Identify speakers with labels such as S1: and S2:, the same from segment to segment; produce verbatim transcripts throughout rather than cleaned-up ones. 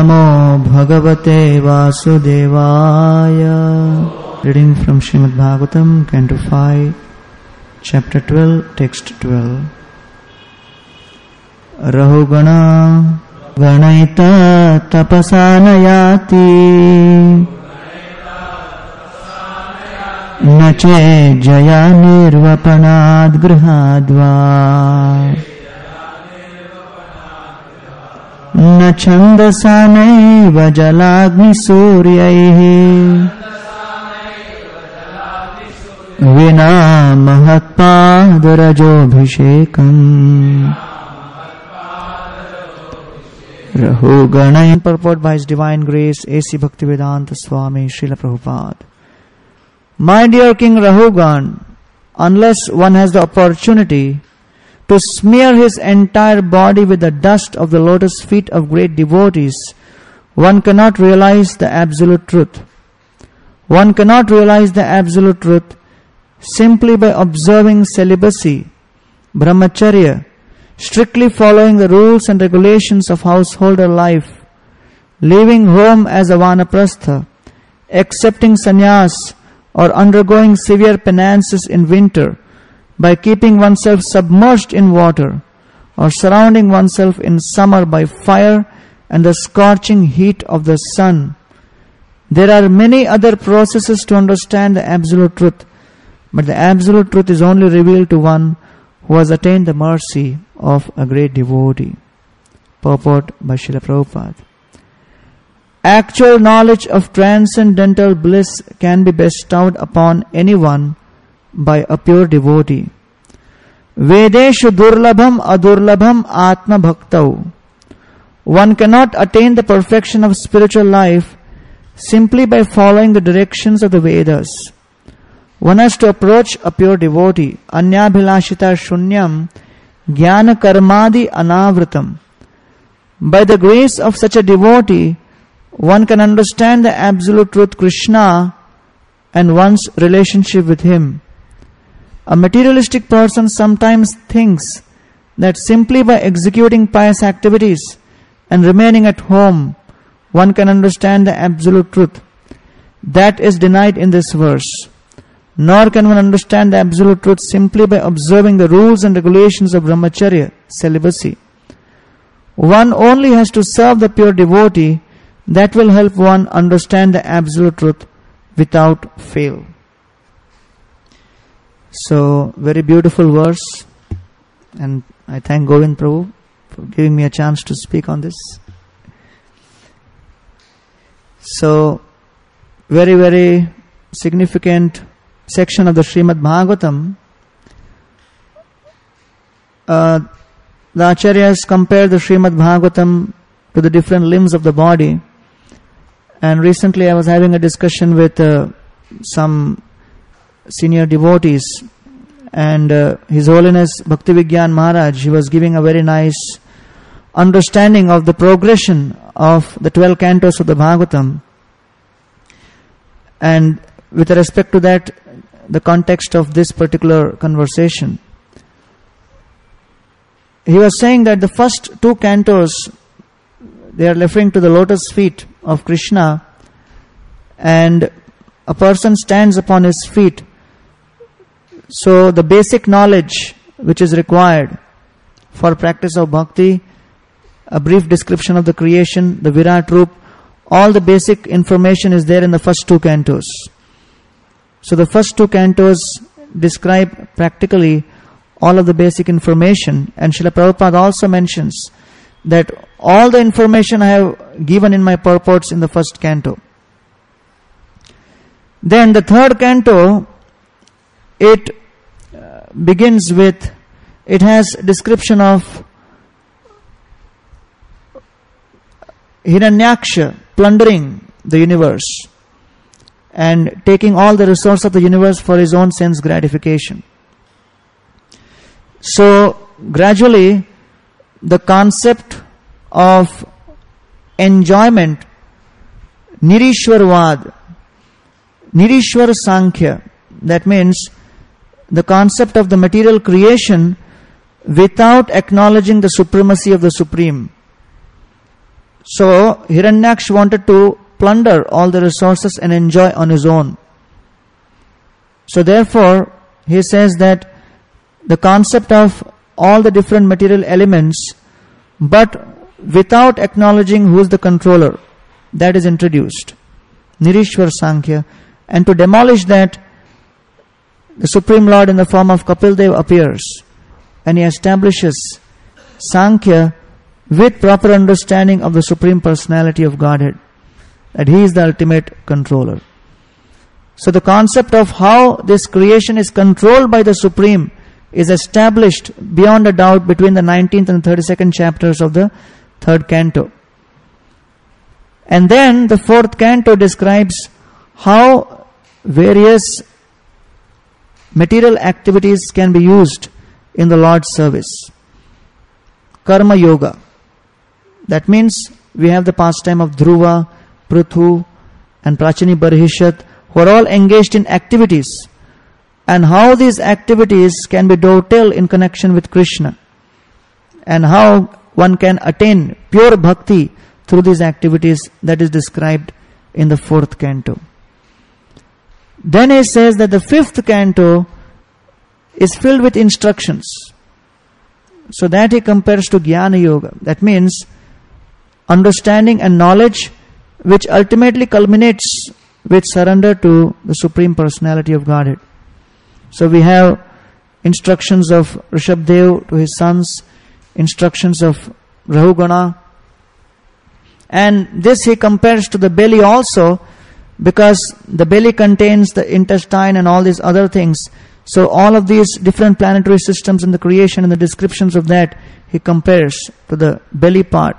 S1: Namo Bhagavate Vasudevaya. Reading from Srimad Bhagavatam, Canto five, Chapter twelve, Text twelve. Rahugana Ganaita Tapasanayati Nache Jaya Nirvapanad Grihadva न छन्दसा नैव जलाग्नि सूर्यैः विना महत्पादरजोभिषेकम् Rahugana. Purport by His Divine Grace A C Bhaktivedanta Swami Srila Prabhupada. My dear King Rahugan, unless one has the opportunity to smear his entire body with the dust of the lotus feet of great devotees, one cannot realize the absolute truth. One cannot realize the absolute truth simply by observing celibacy, brahmacharya, strictly following the rules and regulations of householder life, leaving home as a vanaprastha, accepting sannyas or undergoing severe penances in winter, by keeping oneself submerged in water, or surrounding oneself in summer by fire and the scorching heat of the sun. There are many other processes to understand the absolute truth, but the absolute truth is only revealed to one who has attained the mercy of a great devotee. Purport by Srila Prabhupada. Actual knowledge of transcendental bliss can be bestowed upon anyone by a pure devotee. Vedeshu durlabham adurlabham atma bhaktau. One cannot attain the perfection of spiritual life simply by following the directions of the Vedas. One has to approach a pure devotee, anyabhilashita shunyam jnana karmadi anavritam. By the grace of such a devotee, one can understand the absolute truth Krishna and one's relationship with Him. A materialistic person sometimes thinks that simply by executing pious activities and remaining at home, one can understand the absolute truth. That is denied in this verse. Nor can one understand the absolute truth simply by observing the rules and regulations of brahmacharya, celibacy. One only has to serve the pure devotee. That will help one understand the absolute truth without fail. So, very beautiful verse, and I thank Govind Prabhu for giving me a chance to speak on this. So, very, very significant section of the Srimad Bhagavatam. Uh, the Acharyas compare the Srimad Bhagavatam to the different limbs of the body. And recently I was having a discussion with uh, some senior devotees, and uh, His Holiness Bhaktivigyan Maharaj, he was giving a very nice understanding of the progression of the twelve cantos of the Bhagavatam, and with respect to that, the context of this particular conversation. He was saying that the first two cantos, they are referring to the lotus feet of Krishna, and a person stands upon his feet. So the basic knowledge which is required for practice of bhakti, a brief description of the creation, the Virat Roop, all the basic information is there in the first two cantos. So the first two cantos describe practically all of the basic information, and Srila Prabhupada also mentions that all the information I have given in my purports in the first canto. Then the third canto, it uh, begins with, it has description of Hiranyaksha plundering the universe and taking all the resources of the universe for his own sense gratification. So gradually the concept of enjoyment, Nirishwarvad, Nirishwar Sankhya, that means the concept of the material creation without acknowledging the supremacy of the Supreme. So Hiranyaksh wanted to plunder all the resources and enjoy on his own. So therefore, he says that the concept of all the different material elements, but without acknowledging who is the controller, that is introduced. Nirishwar Sankhya. And to demolish that, the Supreme Lord in the form of Kapil Dev appears and he establishes Sankhya with proper understanding of the Supreme Personality of Godhead, that He is the ultimate controller. So the concept of how this creation is controlled by the Supreme is established beyond a doubt between the nineteenth and thirty-second chapters of the third canto. And then the fourth canto describes how various material activities can be used in the Lord's service. Karma Yoga. That means we have the pastime of Dhruva, Pruthu, and Prachini Barhishat, who are all engaged in activities, and how these activities can be dovetailed in connection with Krishna, and how one can attain pure bhakti through these activities, that is described in the fourth canto. Then he says that the fifth canto is filled with instructions. So that he compares to Jnana Yoga. That means understanding and knowledge which ultimately culminates with surrender to the Supreme Personality of Godhead. So we have instructions of Rishabdev to his sons, instructions of Rahugana, and this he compares to the belly also, because the belly contains the intestine and all these other things. So all of these different planetary systems in the creation and the descriptions of that he compares to the belly part.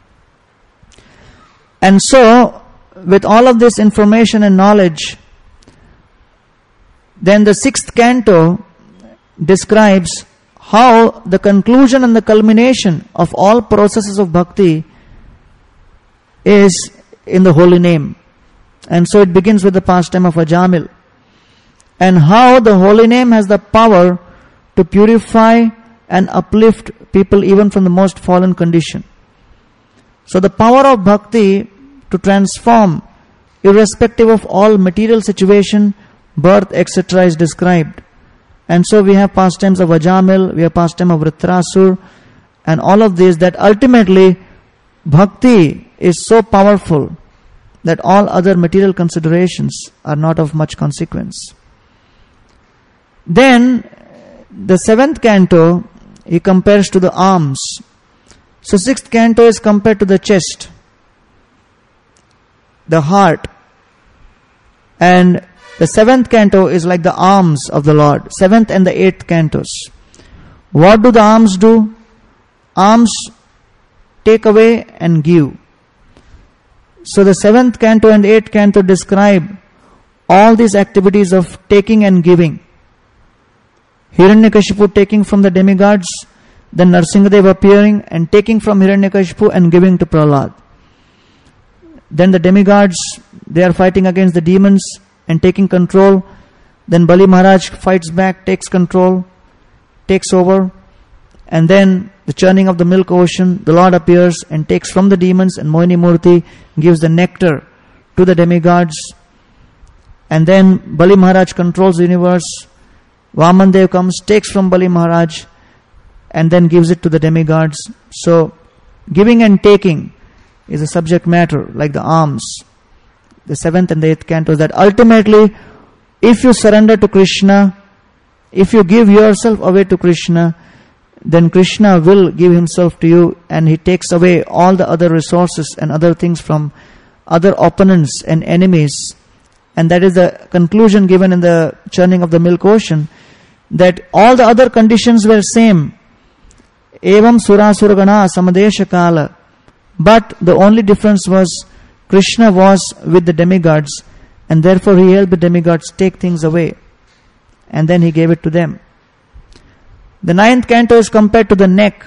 S1: And so with all of this information and knowledge, then the sixth canto describes how the conclusion and the culmination of all processes of bhakti is in the holy name. And so it begins with the pastime of Ajamil, and how the holy name has the power to purify and uplift people even from the most fallen condition. So the power of bhakti to transform irrespective of all material situation, birth, et cetera is described. And so we have pastimes of Ajamil, we have pastime of Vritrasur, and all of these, that ultimately bhakti is so powerful that all other material considerations are not of much consequence. Then the seventh canto he compares to the arms. So sixth canto is compared to the chest, the heart, and the seventh canto is like the arms of the Lord. Seventh and the eighth cantos. What do the arms do? Arms take away and give. So the seventh canto and eighth canto describe all these activities of taking and giving. Hiranyakashipu taking from the demigods, then Narsingadev appearing and taking from Hiranyakashipu and giving to Prahlad. Then the demigods, they are fighting against the demons and taking control. Then Bali Maharaj fights back, takes control, takes over. And then the churning of the milk ocean, the Lord appears and takes from the demons, and Mohini Murti gives the nectar to the demigods. And then Bali Maharaj controls the universe. Vamandev comes, takes from Bali Maharaj, and then gives it to the demigods. So giving and taking is a subject matter, like the alms. The seventh and the eighth cantos, that ultimately, if you surrender to Krishna, if you give yourself away to Krishna, then Krishna will give himself to you, and he takes away all the other resources and other things from other opponents and enemies. And that is the conclusion given in the churning of the milk ocean, that all the other conditions were same. Evam surasuragana samadesha kala. But the only difference was Krishna was with the demigods, and therefore he helped the demigods take things away, and then he gave it to them. The ninth canto is compared to the neck,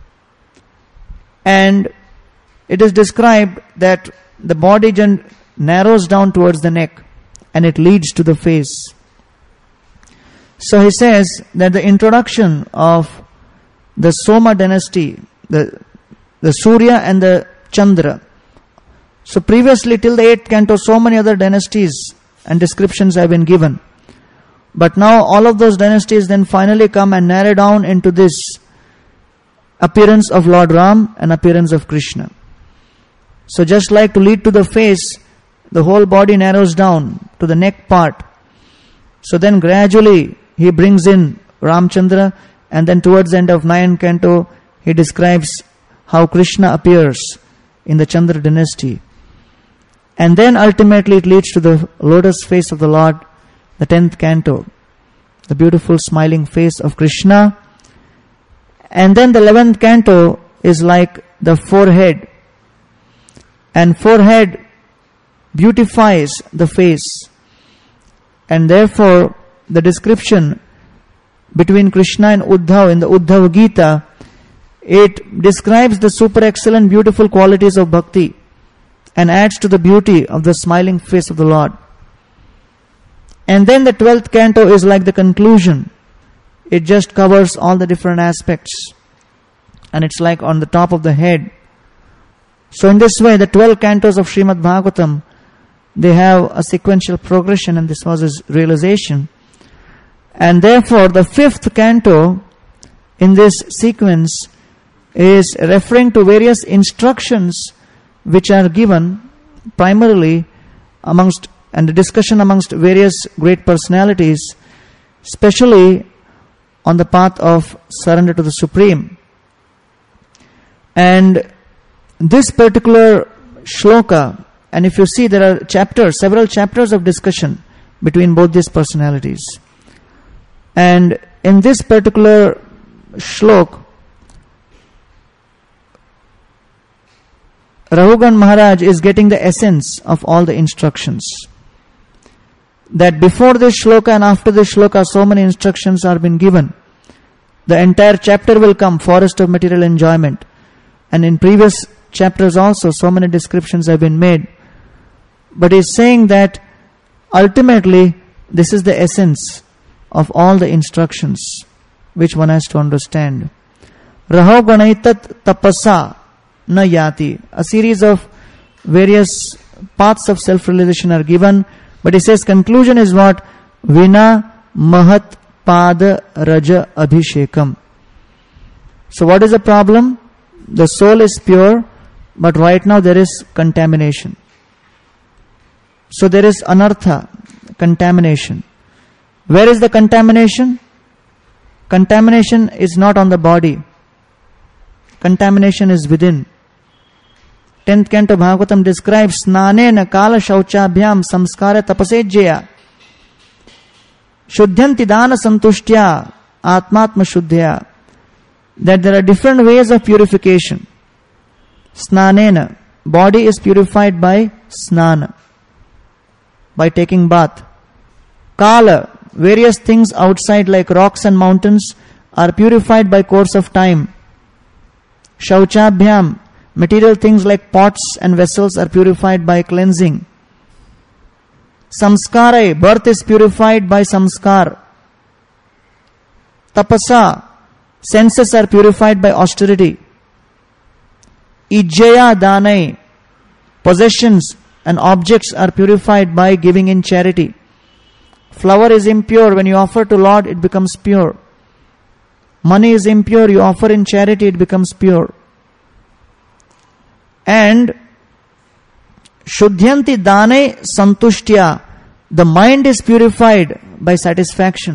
S1: and it is described that the body gen- narrows down towards the neck and it leads to the face. So he says that the introduction of the Soma dynasty, the, the Surya and the Chandra. So previously till the eighth canto, so many other dynasties and descriptions have been given. But now all of those dynasties then finally come and narrow down into this appearance of Lord Ram and appearance of Krishna. So just like to lead to the face, the whole body narrows down to the neck part. So then gradually he brings in Ramchandra, and then towards the end of ninth canto he describes how Krishna appears in the Chandra dynasty. And then ultimately it leads to the lotus face of the Lord, the tenth canto, the beautiful smiling face of Krishna. And then the eleventh canto is like the forehead, and forehead beautifies the face, and therefore the description between Krishna and Uddhav in the Uddhav Gita, it describes the super excellent beautiful qualities of bhakti and adds to the beauty of the smiling face of the Lord. And then the twelfth canto is like the conclusion. It just covers all the different aspects, and it's like on the top of the head. So in this way, the twelve cantos of Srimad Bhagavatam, they have a sequential progression, and this was his realization. And therefore, the fifth canto in this sequence is referring to various instructions which are given primarily amongst, and the discussion amongst various great personalities, especially on the path of surrender to the Supreme. And this particular shloka, and if you see, there are chapters, several chapters of discussion between both these personalities. And in this particular shlok, Raghugan Maharaj is getting the essence of all the instructions. That before this shloka and after this shloka, so many instructions are been given. The entire chapter will come, forest of material enjoyment. And in previous chapters also, so many descriptions have been made. But he's saying that ultimately, this is the essence of all the instructions which one has to understand. Raho ganaitat tapasa na yati. A series of various paths of self-realization are given. But he says conclusion is what? Vina mahat pada raja abhishekam. So what is the problem? The soul is pure, but right now there is contamination. So there is anartha, contamination. Where is the contamination? Contamination is not on the body. Contamination is within. tenth canto Bhagavatam describes Snanena kala shauchabhyam samskara tapasejjaya Shuddhyanti dana santushtya atmatma shuddhya. That there are different ways of purification. Snanena, body is purified by snana, by taking bath. Kala, various things outside like rocks and mountains are purified by course of time. Shauchabhyam, material things like pots and vessels are purified by cleansing. Samskarai, birth is purified by samskar. Tapasa, senses are purified by austerity. Ijjaya danai, possessions and objects are purified by giving in charity. Flower is impure, when you offer to Lord, it becomes pure. Money is impure, you offer in charity, it becomes pure. And Shuddhyanti dane santushtya, the mind is purified by satisfaction.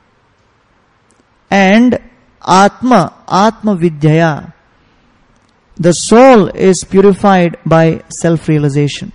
S1: And Atma, Atma Vidyaya, the soul is purified by self-realization.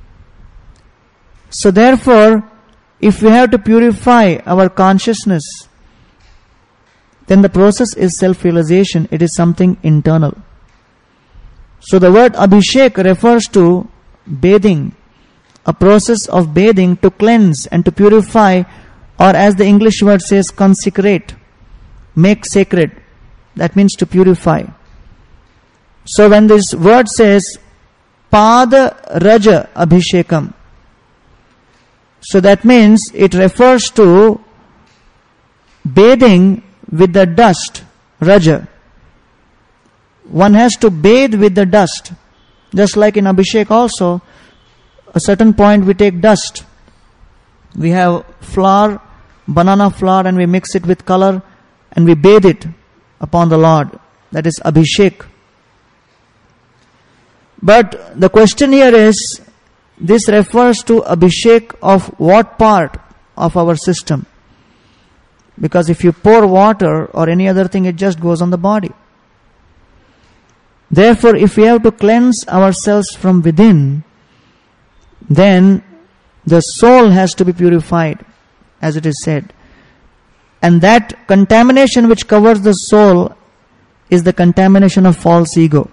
S1: So therefore, if we have to purify our consciousness, then the process is self-realization. It is something internal. So the word Abhishek refers to bathing, a process of bathing to cleanse and to purify, or as the English word says, consecrate, make sacred. That means to purify. So when this word says Pada Raja Abhishekam, so that means it refers to bathing with the dust, Raja. One has to bathe with the dust. Just like in Abhishek also, a certain point we take dust. We have flour, banana flour, and we mix it with color and we bathe it upon the Lord. That is Abhishek. But the question here is, this refers to Abhishek of what part of our system? Because if you pour water or any other thing, it just goes on the body. Therefore, if we have to cleanse ourselves from within, then the soul has to be purified, as it is said. And that contamination which covers the soul is the contamination of false ego.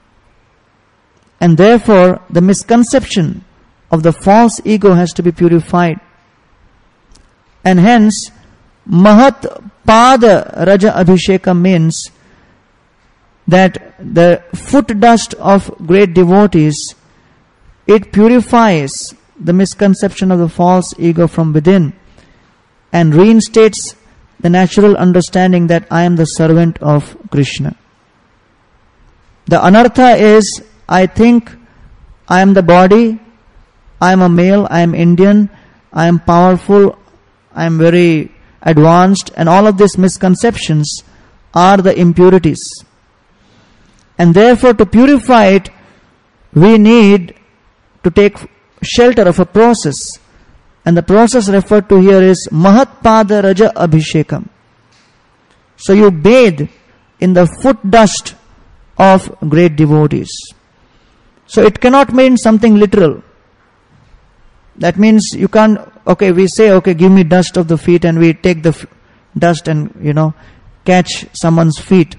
S1: And therefore, the misconception of the false ego has to be purified. And hence, Mahat Pada Raja Abhisheka means that the foot dust of great devotees, it purifies the misconception of the false ego from within and reinstates the natural understanding that I am the servant of Krishna. The anartha is, I think I am the body, I am a male, I am Indian, I am powerful, I am very advanced, and all of these misconceptions are the impurities. And therefore, to purify it, we need to take shelter of a process. And the process referred to here is Mahatpada Raja Abhishekam. So you bathe in the foot dust of great devotees. So it cannot mean something literal. That means you can't, okay, we say, okay, give me dust of the feet, and we take the f- dust and, you know, catch someone's feet.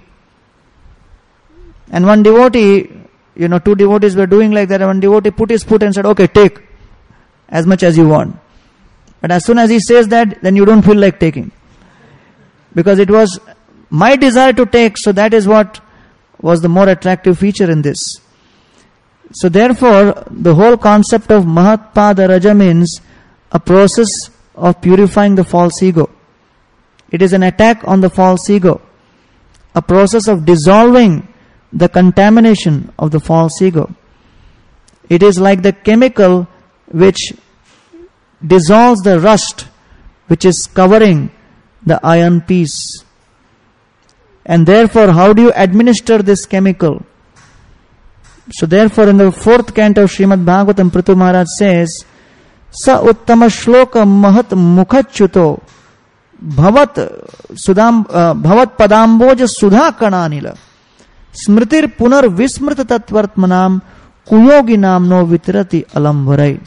S1: And one devotee, you know, two devotees were doing like that, and one devotee put his foot and said, okay, take as much as you want. But as soon as he says that, then you don't feel like taking. Because it was my desire to take, so that is what was the more attractive feature in this. So therefore, the whole concept of Mahatpada Raja means a process of purifying the false ego. It is an attack on the false ego. A process of dissolving the contamination of the false ego. It is like the chemical which dissolves the rust which is covering the iron piece. And therefore, how do you administer this chemical? So therefore, in the fourth canto of Srimad Bhagavatam, Prithu Maharaj says, Sa uttama shloka mahat mukhachuto bhavat sudam uh, bhavat padamboja sudha kananila smritir punar vismrta tatvartmanam kuyogi namno vitirati alamvarai.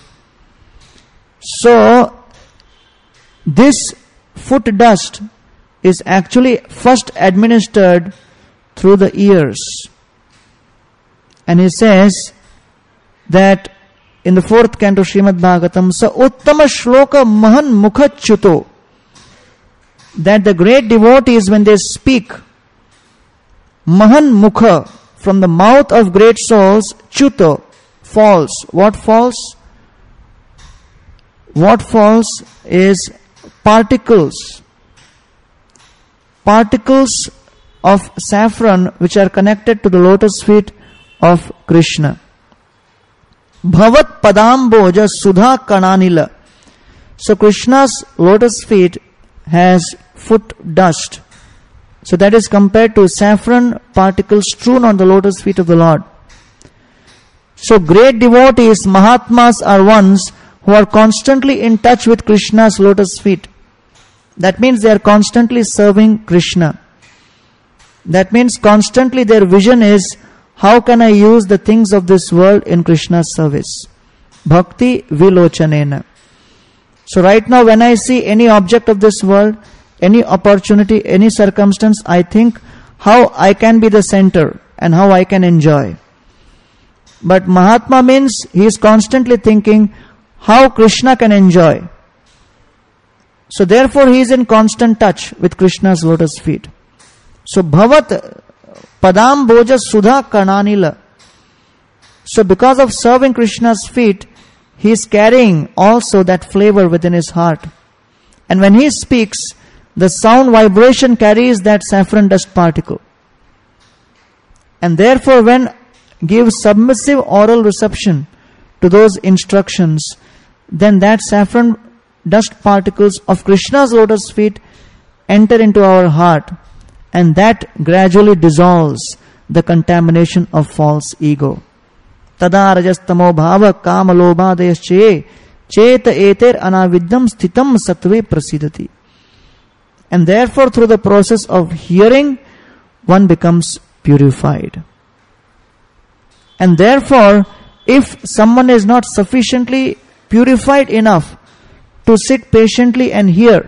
S1: So this foot dust is actually first administered through the ears. And he says that in the fourth canto Srimad Bhagavatam, Sa uttama shloka mahan mukhachuto, that the great devotees, when they speak, mahan mukha, from the mouth of great souls, chuto, falls. What falls? What falls is particles. Particles of saffron which are connected to the lotus feet of Krishna. Bhavat padamboja sudha kananila. So Krishna's lotus feet has foot dust. So that is compared to saffron particles strewn on the lotus feet of the Lord. So great devotees, Mahatmas, are ones who are constantly in touch with Krishna's lotus feet. That means they are constantly serving Krishna. That means constantly their vision is, how can I use the things of this world in Krishna's service? Bhakti vilochanena. So right now when I see any object of this world, any opportunity, any circumstance, I think how I can be the center and how I can enjoy. But Mahatma means he is constantly thinking how Krishna can enjoy. So therefore he is in constant touch with Krishna's lotus feet. So bhavat padam boja sudha kananila. So because of serving Krishna's feet, he is carrying also that flavor within his heart. And when he speaks, the sound vibration carries that saffron dust particle. And therefore when gives submissive oral reception to those instructions, then that saffron dust particles of Krishna's lotus feet enter into our heart, and that gradually dissolves the contamination of false ego. Tada rajastamo bhava kama lobhadayasche cheta eter anaviddam sthitam sattve prasidati. And therefore, through the process of hearing, one becomes purified. And therefore, if someone is not sufficiently purified enough to sit patiently and hear,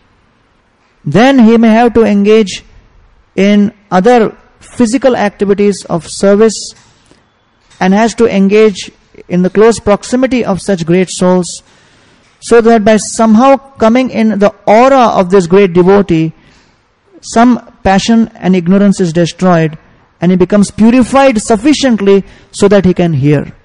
S1: then he may have to engage in other physical activities of service and has to engage in the close proximity of such great souls, so that by somehow coming in the aura of this great devotee, some passion and ignorance is destroyed and he becomes purified sufficiently so that he can hear.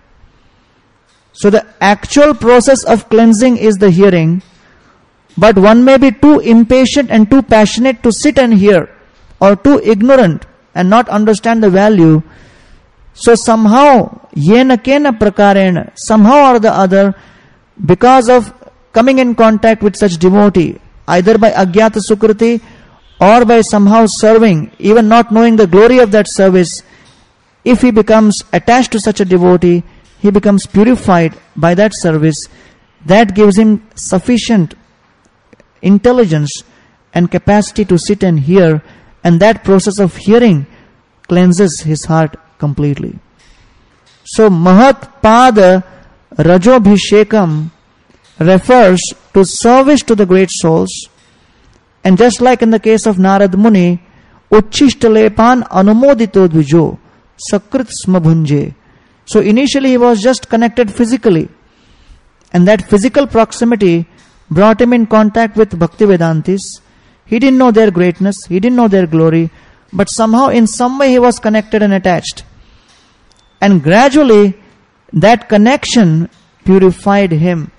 S1: So the actual process of cleansing is the hearing, but one may be too impatient and too passionate to sit and hear, or too ignorant and not understand the value. So somehow, yena kena prakarena, somehow or the other, because of coming in contact with such devotee, either by agyata sukriti or by somehow serving, even not knowing the glory of that service, if he becomes attached to such a devotee, he becomes purified by that service. That gives him sufficient intelligence and capacity to sit and hear, and that process of hearing cleanses his heart completely. So Mahat Pada Rajobhishekam refers to service to the great souls, and just like in the case of Narad Muni, Uchishtalepan Anumodito Dvijo Sakrit Smabhunje. So initially he was just connected physically, and that physical proximity brought him in contact with Bhaktivedantis. He didn't know their greatness, he didn't know their glory, but somehow in some way he was connected and attached. And gradually that connection purified him,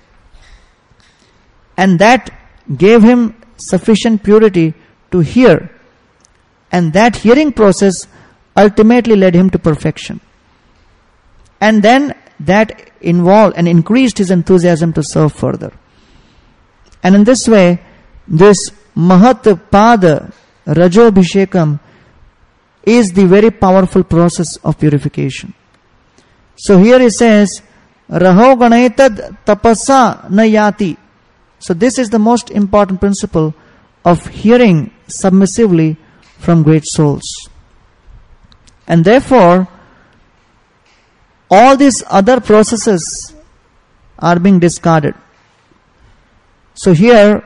S1: and that gave him sufficient purity to hear, and that hearing process ultimately led him to perfection. And then that involved and increased his enthusiasm to serve further. And in this way, this Mahat Pada Rajobhishekam is the very powerful process of purification. So here he says, Raho Ganaitad Tapasa Nayati. So this is the most important principle of hearing submissively from great souls. And therefore, all these other processes are being discarded. So here,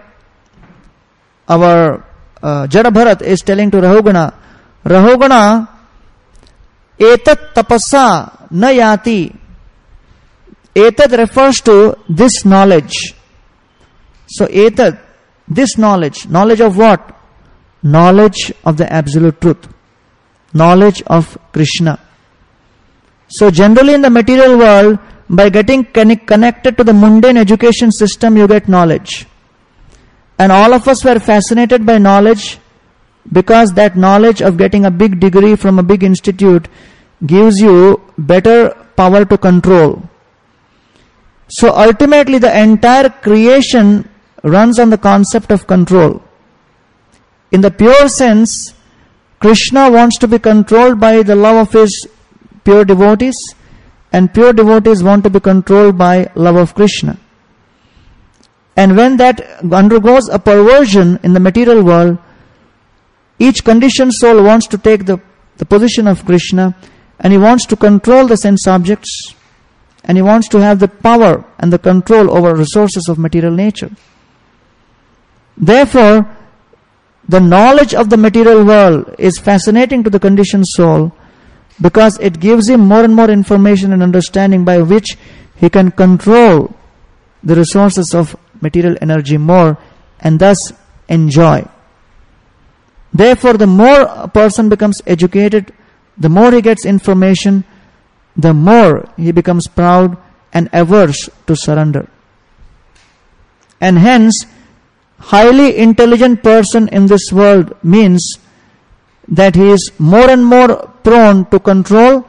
S1: our uh, Jada Bharat is telling to Rahugana, Rahugana, etat tapasa na yati. Etat refers to this knowledge. So etat, this knowledge, knowledge of what? Knowledge of the absolute truth. Knowledge of Krishna. So generally in the material world, by getting connected to the mundane education system, you get knowledge. And all of us were fascinated by knowledge because that knowledge of getting a big degree from a big institute gives you better power to control. So ultimately the entire creation runs on the concept of control. In the pure sense, Krishna wants to be controlled by the love of his pure devotees, and pure devotees want to be controlled by love of Krishna. And when that undergoes a perversion in the material world, each conditioned soul wants to take the, the position of Krishna, and he wants to control the sense objects, and he wants to have the power and the control over resources of material nature. Therefore, the knowledge of the material world is fascinating to the conditioned soul, because it gives him more and more information and understanding by which he can control the resources of material energy more and thus enjoy. Therefore, the more a person becomes educated, the more he gets information, the more he becomes proud and averse to surrender. And hence, highly intelligent person in this world means that he is more and more prone to control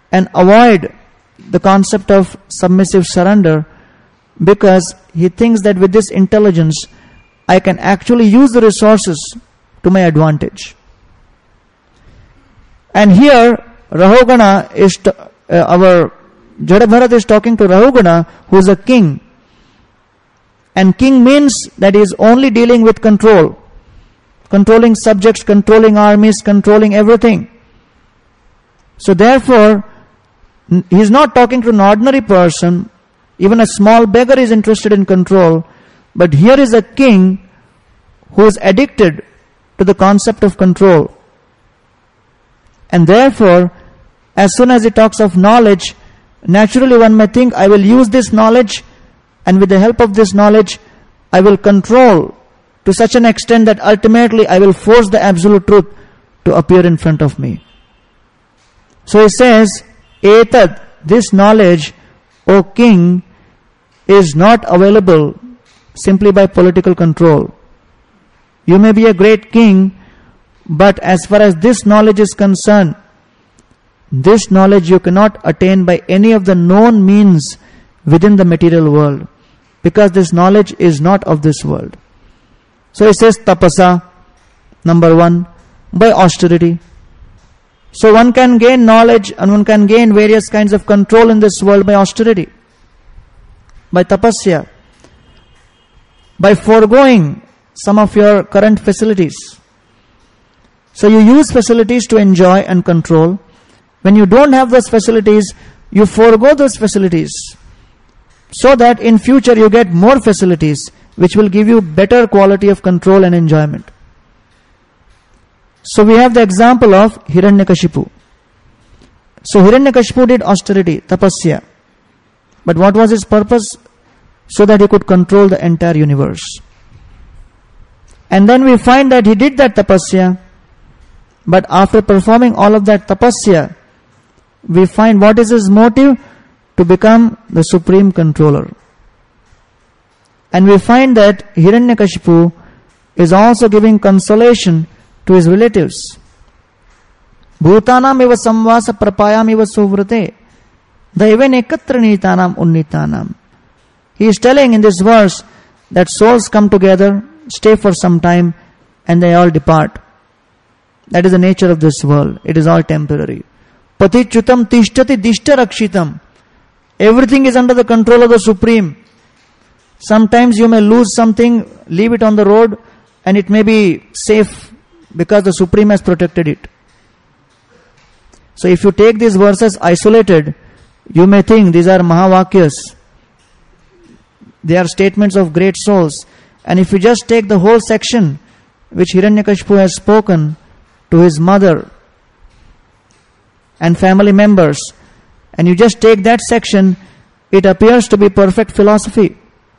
S1: and avoid the concept of submissive surrender, because he thinks that with this intelligence I can actually use the resources to my advantage. And here Rahugana is t- uh, our Jadabharat is talking to Rahugana, who is a king. And king means that he is only dealing with control, controlling subjects, controlling armies, controlling everything. So therefore, he is not talking to an ordinary person. Even a small beggar is interested in control. But here is a king who is addicted to the concept of control. And therefore, as soon as he talks of knowledge, naturally one may think, I will use this knowledge, and with the help of this knowledge, I will control to such an extent that ultimately I will force the absolute truth to appear in front of me. So he says, Etad, this knowledge, O king, is not available simply by political control. You may be a great king, but as far as this knowledge is concerned, this knowledge you cannot attain by any of the known means within the material world, because this knowledge is not of this world. So he says tapasa, number one, by austerity. So one can gain knowledge and one can gain various kinds of control in this world by austerity, by tapasya, by foregoing some of your current facilities. So you use facilities to enjoy and control. When you don't have those facilities, you forego those facilities, so that in future you get more facilities which will give you better quality of control and enjoyment. So we have the example of Hiranyakashipu. So Hiranyakashipu did austerity, tapasya. But what was his purpose? So that he could control the entire universe. And then we find that he did that tapasya, but after performing all of that tapasya, we find what is his motive? To become the supreme controller. And we find that Hiranyakashipu is also giving consolation to his relatives. Bhutanam eva samvasa prapayam eva suvrate daiven ekatra nitanam unnitanam. He is telling in this verse that souls come together, stay for some time, and they all depart. That is the nature of this world. It is all temporary. Patichutam tishtati dishta rakshitam. Everything is under the control of the Supreme. Sometimes you may lose something, leave it on the road, and it may be safe because the Supreme has protected it. So if you take these verses isolated, you may think these are Mahavakyas. They are statements of great souls. And if you just take the whole section which Hiranyakashipu has spoken to his mother and family members, and you just take that section, it appears to be perfect philosophy.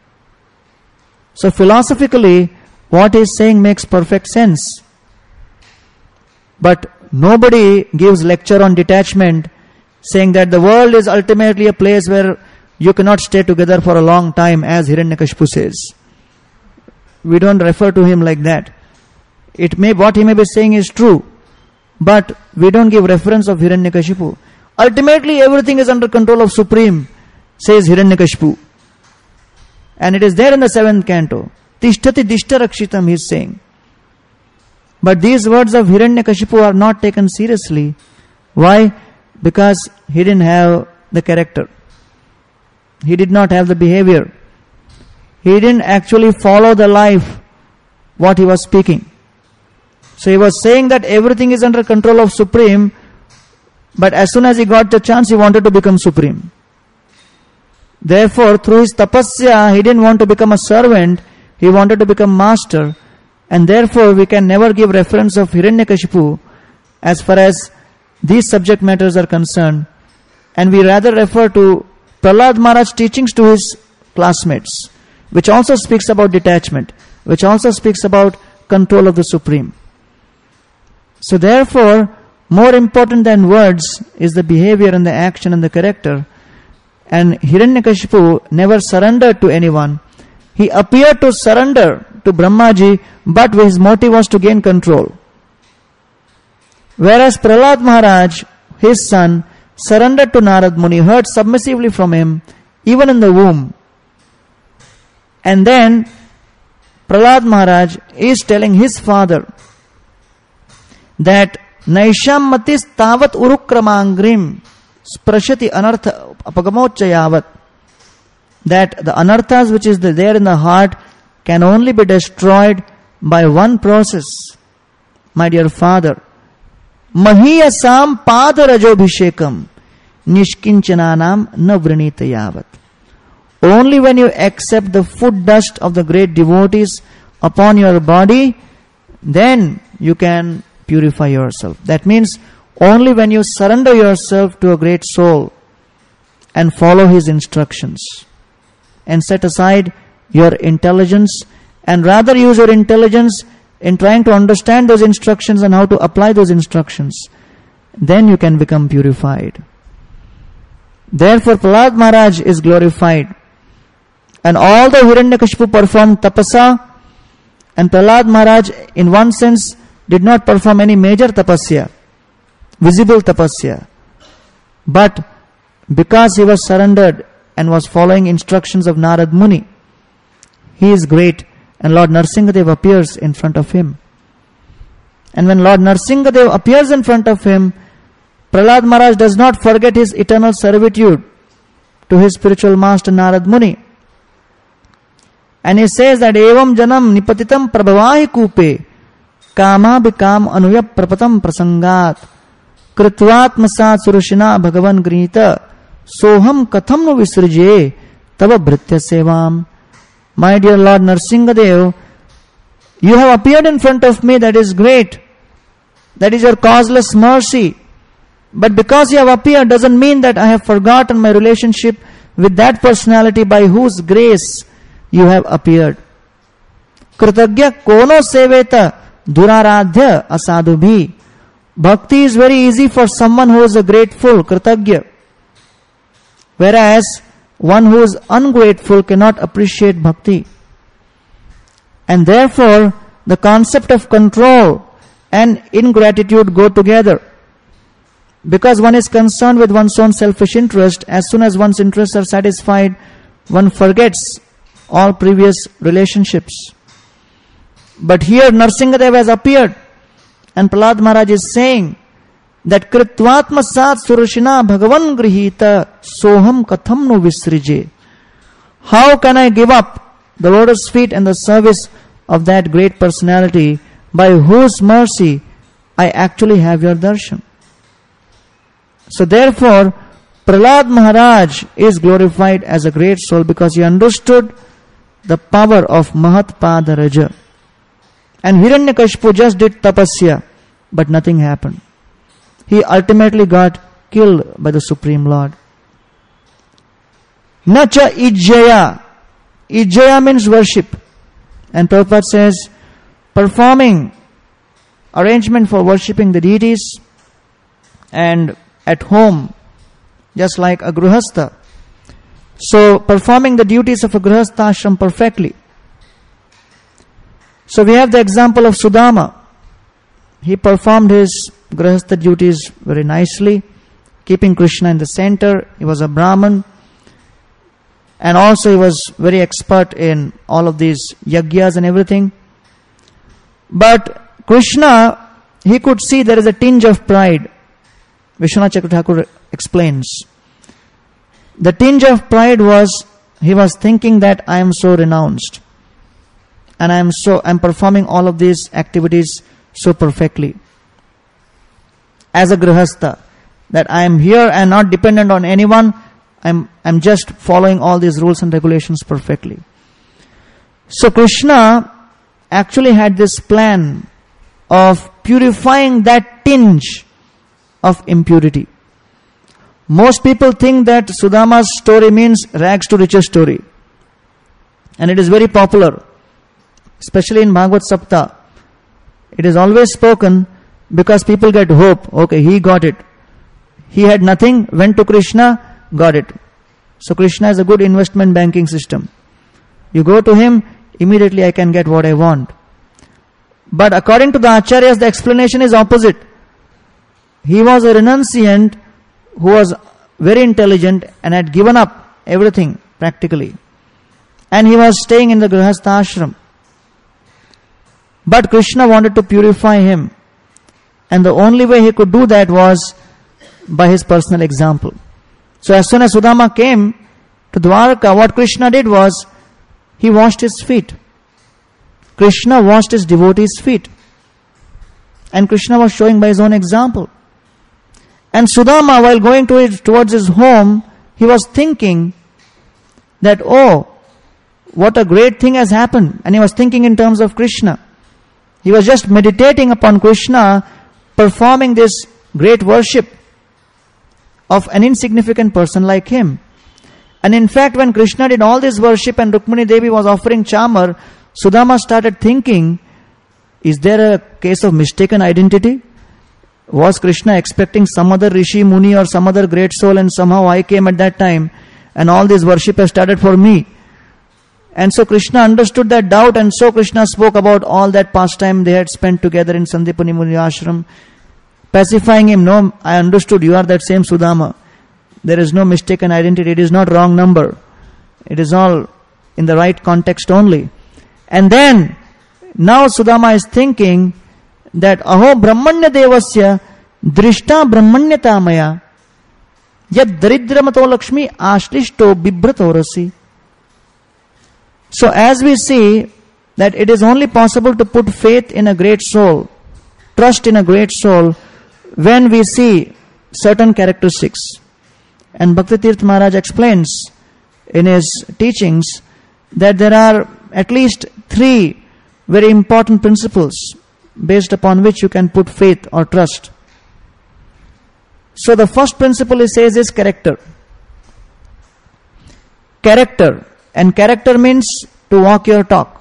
S1: So philosophically, what he is saying makes perfect sense. But nobody gives lecture on detachment, saying that the world is ultimately a place where you cannot stay together for a long time, as Hiranyakashipu says. We don't refer to him like that. It may, what he may be saying is true, but we don't give reference of Hiranyakashipu. Ultimately, everything is under control of Supreme, says Hiranyakashipu. And it is there in the seventh canto. Tishtati dishta rakshitam, he is saying. But these words of Hiranyakashipu are not taken seriously. Why? Because he didn't have the character. He did not have the behavior. He didn't actually follow the life, what he was speaking. So he was saying that everything is under control of Supreme, but as soon as he got the chance, he wanted to become Supreme. Therefore, through his tapasya, he didn't want to become a servant, he wanted to become master. And therefore, we can never give reference of Hiranyakashipu as far as these subject matters are concerned. And we rather refer to Prahlad Maharaj's teachings to his classmates, which also speaks about detachment, which also speaks about control of the Supreme. So therefore, more important than words is the behavior and the action and the character. And Hiranyakashipu never surrendered to anyone. He appeared to surrender to Brahmaji, but his motive was to gain control. Whereas Prahlad Maharaj, his son, surrendered to Narad Muni, heard submissively from him, even in the womb. And then Prahlad Maharaj is telling his father that Naisham matis tavat urukramangrim sprashati anartha apagamochayavat, that the anarthas which is there in the heart can only be destroyed by one process. My dear father, mahiyasam padarajobhishekam nishkinchananam na vrinitayavat. Only when you accept the foot dust of the great devotees upon your body, then you can purify yourself. That means only when you surrender yourself to a great soul and follow his instructions and set aside your intelligence and rather use your intelligence in trying to understand those instructions and how to apply those instructions, then you can become purified. Therefore, Prahlad Maharaj is glorified. And all the Hiranyakashipu performed tapasa, and Prahlad Maharaj, in one sense, did not perform any major tapasya, visible tapasya. But because he was surrendered and was following instructions of Narad Muni, he is great, and Lord Nrsingadev appears in front of him. And when Lord Nrsingadev appears in front of him, Prahlad Maharaj does not forget his eternal servitude to his spiritual master Narad Muni. And he says that evam janam nipatitam prabhavahi kupe kama bikam anuyap prapatam prasangat kritvatmasat surushina bhagavan grinita soham katham nu visrije tava bhritya sevam. My dear Lord Nrsingadev, you have appeared in front of me, that is great. That is your causeless mercy. But because you have appeared doesn't mean that I have forgotten my relationship with that personality by whose grace you have appeared. Kritagya kono seveta duraradhya asadubhi. Bhakti is very easy for someone who is a grateful, kritagya. Whereas one who is ungrateful cannot appreciate bhakti. And therefore, the concept of control and ingratitude go together. Because one is concerned with one's own selfish interest, as soon as one's interests are satisfied, one forgets all previous relationships. But here Nrsingadev has appeared, and Prahlad Maharaj is saying that Kritvatma Sat Surushina Bhagavan Grihita Soham Katham Nu Visrije. How can I give up the lotus feet and the service of that great personality by whose mercy I actually have your darshan? So therefore, Prahlad Maharaj is glorified as a great soul because he understood the power of Mahat Pada Raja. And Hiranyakashipu just did tapasya, but nothing happened. He ultimately got killed by the Supreme Lord. Nacha Ijjaya. Ijjaya means worship. And Prabhupada says, performing arrangement for worshipping the deities and at home, just like a grihastha. So, performing the duties of a grihastha ashram perfectly. So, we have the example of Sudama. He performed his grihastha duties very nicely, keeping Krishna in the center. He was a Brahman. And also he was very expert in all of these yagyas and everything. But Krishna, he could see there is a tinge of pride. Vishwanath Chakravarti Thakur explains. The tinge of pride was, he was thinking that I am so renounced. And I am so, I am performing all of these activities so perfectly. As a grihastha, that I am here and not dependent on anyone. I'm, I'm just following all these rules and regulations perfectly. So Krishna actually had this plan of purifying that tinge of impurity. Most people think that Sudama's story means rags to riches story. And it is very popular, especially in Bhagavad Sapta. It is always spoken because people get hope. Okay, he got it. He had nothing, went to Krishna, got it. So Krishna is a good investment banking system. You go to him, immediately I can get what I want. But according to the Acharyas, the explanation is opposite. He was a renunciant who was very intelligent and had given up everything practically. And he was staying in the Grihastha ashram. But Krishna wanted to purify him. And the only way he could do that was by his personal example. So as soon as Sudama came to Dwarka, what Krishna did was, he washed his feet. Krishna washed his devotees' feet. And Krishna was showing by his own example. And Sudama, while going to his, towards his home, he was thinking that, oh, what a great thing has happened. And he was thinking in terms of Krishna. He was just meditating upon Krishna, performing this great worship of an insignificant person like him. And in fact, when Krishna did all this worship and Rukmini Devi was offering chamar, Sudama started thinking, is there a case of mistaken identity? Was Krishna expecting some other Rishi, Muni or some other great soul, and somehow I came at that time and all this worship has started for me? And so Krishna understood that doubt, and so Krishna spoke about all that pastime they had spent together in Sandipani Muni ashram, pacifying him. No, I understood, you are that same Sudama. There is no mistaken identity. It is not wrong number. It is all in the right context only. And then, now Sudama is thinking that aho brahmanya devasya drishta brahmanyata maya yad daridramato lakshmi ashlishto bibhratorasi. So as we see that it is only possible to put faith in a great soul, trust in a great soul, when we see certain characteristics. And Bhaktitirtha Maharaj explains in his teachings that there are at least three very important principles based upon which you can put faith or trust. So the first principle he says is character. Character. And character means to walk your talk.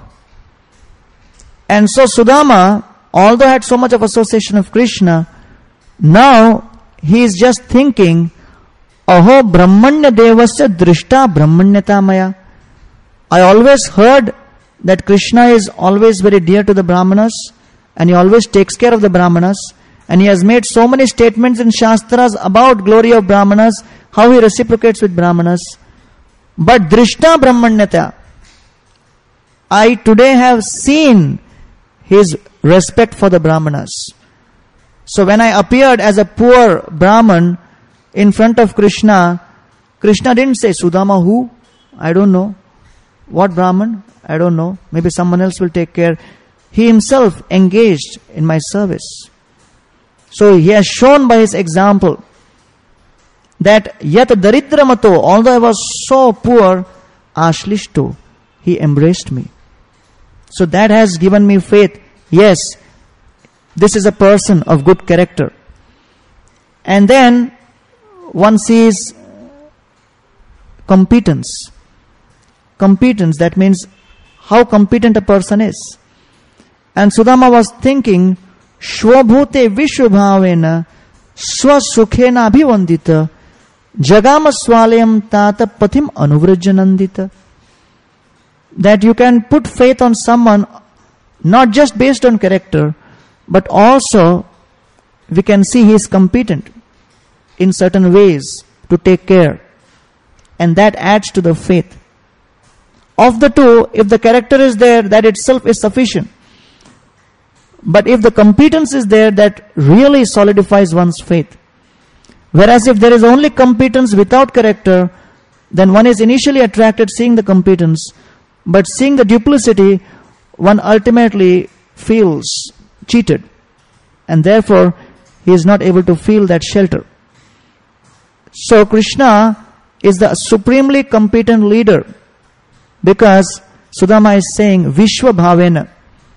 S1: And so Sudama, although had so much of association of Krishna, now he is just thinking, aho brahmanya devasya drishta brahmanyata maya. I always heard that Krishna is always very dear to the Brahmanas, and he always takes care of the Brahmanas, and he has made so many statements in Shastras about glory of Brahmanas, how he reciprocates with Brahmanas. But drishta brahmanyata, I today have seen his respect for the Brahmanas. So when I appeared as a poor Brahman in front of Krishna, Krishna didn't say, Sudama who? I don't know. What Brahman? I don't know. Maybe someone else will take care. He himself engaged in my service. So he has shown by his example that yat daridramato, although I was so poor, ashlishto, he embraced me. So that has given me faith. Yes, this is a person of good character. And then one sees competence. Competence, that means how competent a person is. And Sudama was thinking, Shvabhute Vishwabhavena Swasukhena Abhivandita Jagama Swalayam Tata Pathim Anuvrajjanandita. That you can put faith on someone not just based on character, but also we can see he is competent in certain ways to take care. And that adds to the faith. Of the two, if the character is there, that itself is sufficient. But if the competence is there, that really solidifies one's faith. Whereas if there is only competence without character, then one is initially attracted seeing the competence, but seeing the duplicity, one ultimately feels cheated. And therefore, he is not able to feel that shelter. So Krishna is the supremely competent leader, because Sudama is saying Vishwa Bhavena,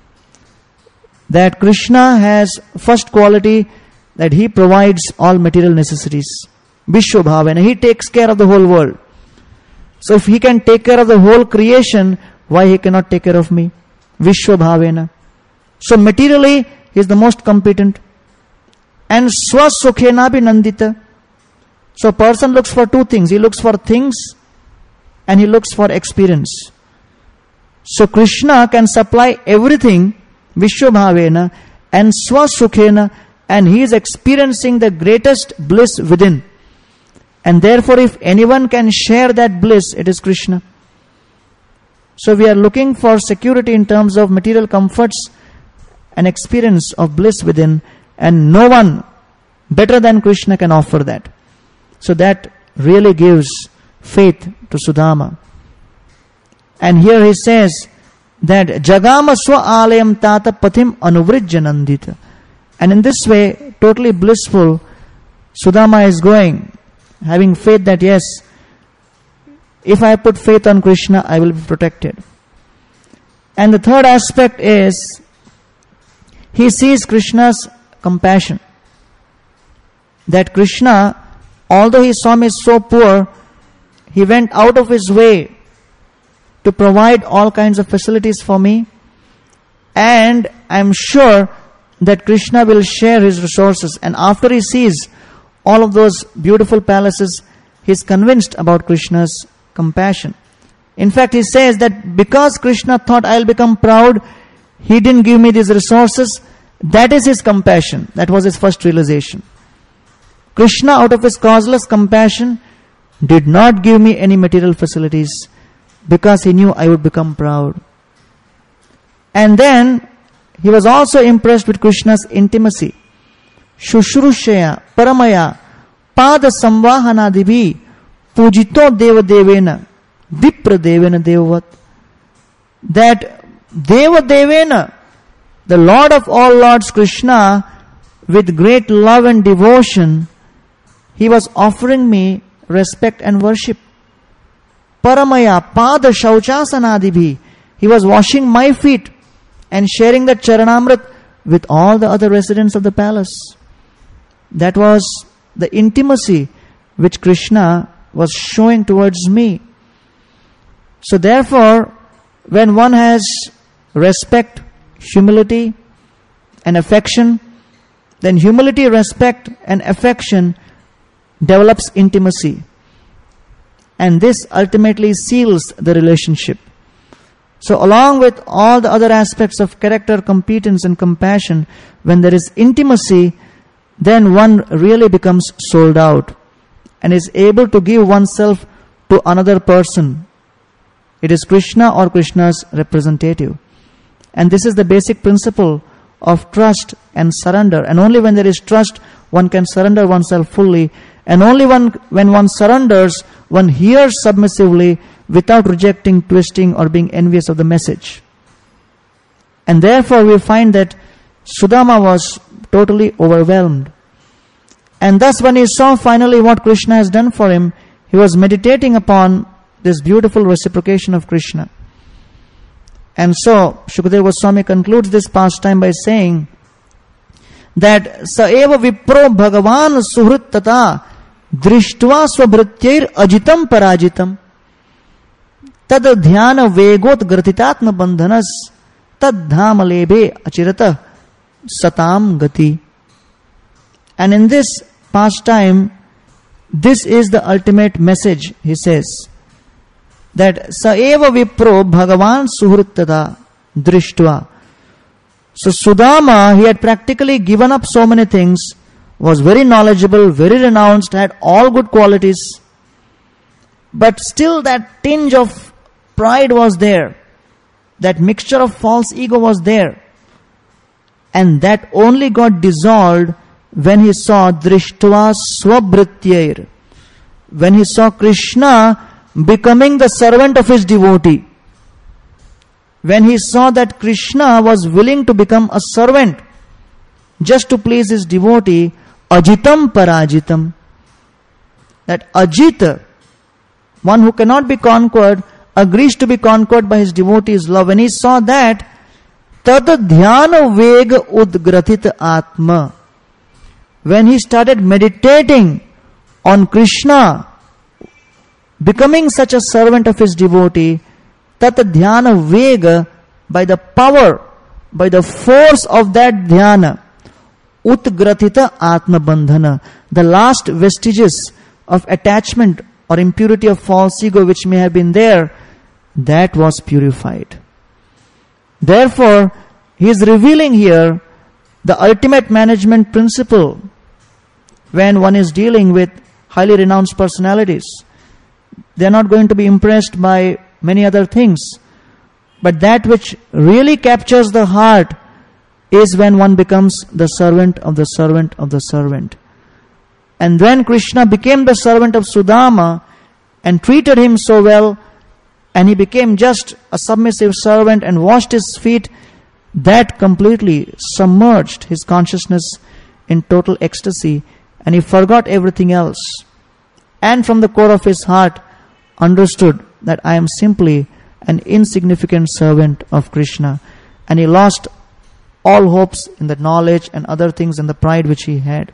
S1: that Krishna has first quality that he provides all material necessities. Vishwa Bhavena, he takes care of the whole world. So if he can take care of the whole creation, why he cannot take care of me? Vishwa Bhavena. So materially he is the most competent. And Swasukhena Abhinandita. So a person looks for two things. He looks for things and he looks for experience. So Krishna can supply everything, Vishwabhavena and Swasukhena, and he is experiencing the greatest bliss within. And therefore, if anyone can share that bliss, it is Krishna. So we are looking for security in terms of material comforts and experience of bliss within, and no one better than Krishna can offer that. So that really gives faith to Sudama. And here he says that Jagama Swa Alayam Tata Pathim Anuvrijjanandita. And in this way, totally blissful, Sudama is going, having faith that yes, if I put faith on Krishna, I will be protected. And the third aspect is, he sees Krishna's compassion. That Krishna, although he saw me so poor, he went out of his way to provide all kinds of facilities for me. And I'm sure that Krishna will share his resources. And after he sees all of those beautiful palaces, he's convinced about Krishna's compassion. In fact, he says that because Krishna thought I'll become proud, he didn't give me these resources. That is his compassion. That was his first realization. Krishna, out of his causeless compassion, did not give me any material facilities because he knew I would become proud. And then he was also impressed with Krishna's intimacy. Shushrushaya, Paramaya, Pada Samvahanadibhi, Pujito Deva Devena, Vipra Devena Devavat. That Deva Devena, the Lord of all Lords Krishna, with great love and devotion, he was offering me respect and worship. Paramaya, Pada Shauchasanadibhi, he was washing my feet and sharing the Charanamrit with all the other residents of the palace. That was the intimacy which Krishna was showing towards me. So therefore, when one has respect, humility, and affection, then humility, respect, and affection develops intimacy. And this ultimately seals the relationship. So along with all the other aspects of character, competence, and compassion, when there is intimacy, then one really becomes sold out and is able to give oneself to another person. It is Krishna or Krishna's representative. And this is the basic principle of trust and surrender. And only when there is trust, one can surrender oneself fully. And only one, when one surrenders, one hears submissively without rejecting, twisting, or being envious of the message. And therefore we find that Sudama was totally overwhelmed. And thus when he saw finally what Krishna has done for him, he was meditating upon this beautiful reciprocation of Krishna. And so Shukadeva Goswami concludes this pastime by saying that Saeva Vipro Bhagavan Suhrit Tata Drishtva Swabhrityair Ajitam Parajitam Tad Dhyana Vegot Gratitatma Bandhanas Tad Dhamalebe Achirata Satam Gati. And in this pastime, this is the ultimate message, he says, that Saeva Vipro Bhagavan Suhritada Drishtva. So Sudama, he had practically given up so many things, was very knowledgeable, very renounced, had all good qualities, but still that tinge of pride was there. That mixture of false ego was there. And that only got dissolved when he saw Drishtva Swabhrityair, when he saw Krishna becoming the servant of his devotee. When he saw that Krishna was willing to become a servant just to please his devotee, Ajitam Parajitam. That Ajita, one who cannot be conquered, agrees to be conquered by his devotee's love. When he saw that, Tad Dhyana Vega Udgrathita Atma. When he started meditating on Krishna, becoming such a servant of his devotee, Tat Dhyana Vega, by the power, by the force of that dhyana, Utgrathita Atma Bandhana, the last vestiges of attachment or impurity of false ego which may have been there, that was purified. Therefore, he is revealing here the ultimate management principle when one is dealing with highly renounced personalities. They are not going to be impressed by many other things. But that which really captures the heart is when one becomes the servant of the servant of the servant. And when Krishna became the servant of Sudama and treated him so well, and he became just a submissive servant and washed his feet, that completely submerged his consciousness in total ecstasy, and he forgot everything else. And from the core of his heart understood that I am simply an insignificant servant of Krishna. And he lost all hopes in the knowledge and other things and the pride which he had.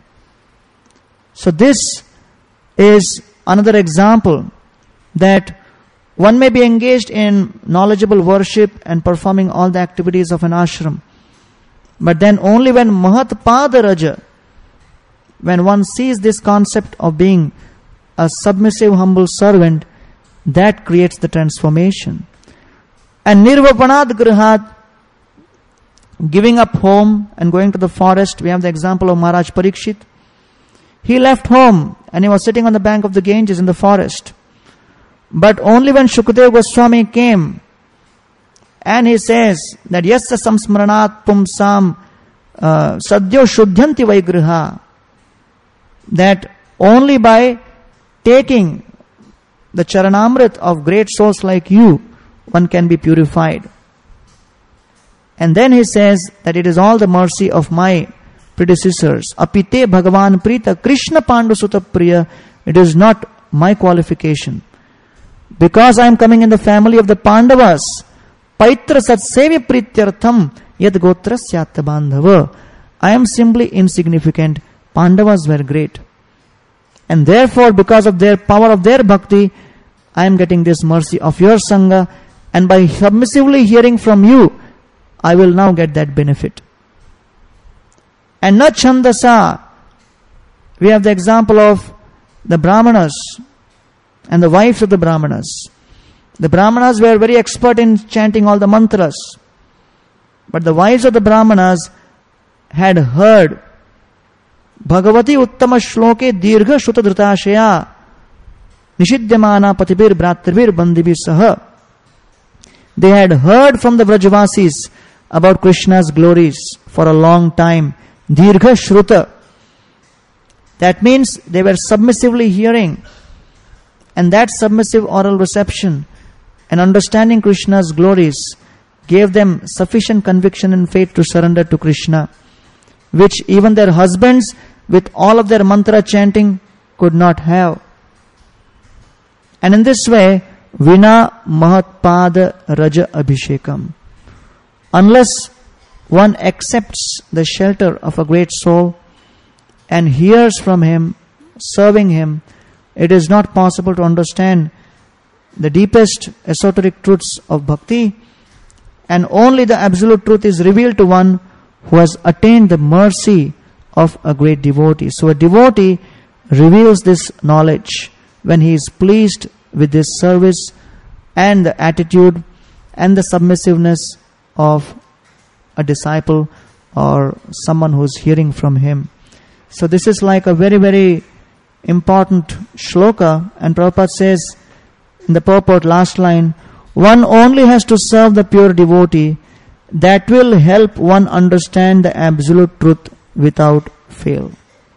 S1: So this is another example that one may be engaged in knowledgeable worship and performing all the activities of an ashram. But then only when Mahatpada Raja, when one sees this concept of being a submissive, humble servant, that creates the transformation. And Nirvapanad Grihat, giving up home and going to the forest. We have the example of Maharaj Parikshit. He left home and he was sitting on the bank of the Ganges in the forest. But only when Shukadeva Goswami came and he says that Yasya samsmaranat pumsam uh, sadhyo shuddhanti vaigriha, that only by taking the charanamrit of great souls like you, one can be purified. And then he says that it is all the mercy of my predecessors. Apite Bhagavan Prita Krishna Pandu Sutta Priya. It is not my qualification. Because I am coming in the family of the Pandavas, Paitra Satsevi Prityartham Yad Gotra Syatya Bandhava. I am simply insignificant. Pandavas were great. And therefore, because of their power of their bhakti, I am getting this mercy of your Sangha. And by submissively hearing from you, I will now get that benefit. And na chandasa, we have the example of the Brahmanas and the wives of the Brahmanas. The Brahmanas were very expert in chanting all the mantras. But the wives of the Brahmanas had heard Bhagavati Uttama Shloke Dirgha Shuta Dhritashaya Nishidyamana Patibir Bhratrivir Bandibir Saha. They had heard from the Vrajavasis about Krishna's glories for a long time. Dirgha Shruta. That means they were submissively hearing. And that submissive oral reception and understanding Krishna's glories gave them sufficient conviction and faith to surrender to Krishna, which even their husbands, with all of their mantra chanting, could not have. And in this way, Vina Mahatpada Raja Abhishekam. Unless one accepts the shelter of a great soul and hears from him, serving him, it is not possible to understand the deepest esoteric truths of bhakti, and only the absolute truth is revealed to one who has attained the mercy of a great devotee. So a devotee reveals this knowledge when he is pleased with this service and the attitude and the submissiveness of a disciple or someone who is hearing from him. So this is like a very, very important shloka, and Prabhupada says in the purport, last line, one only has to serve the pure devotee. That will help one understand the absolute truth without fail.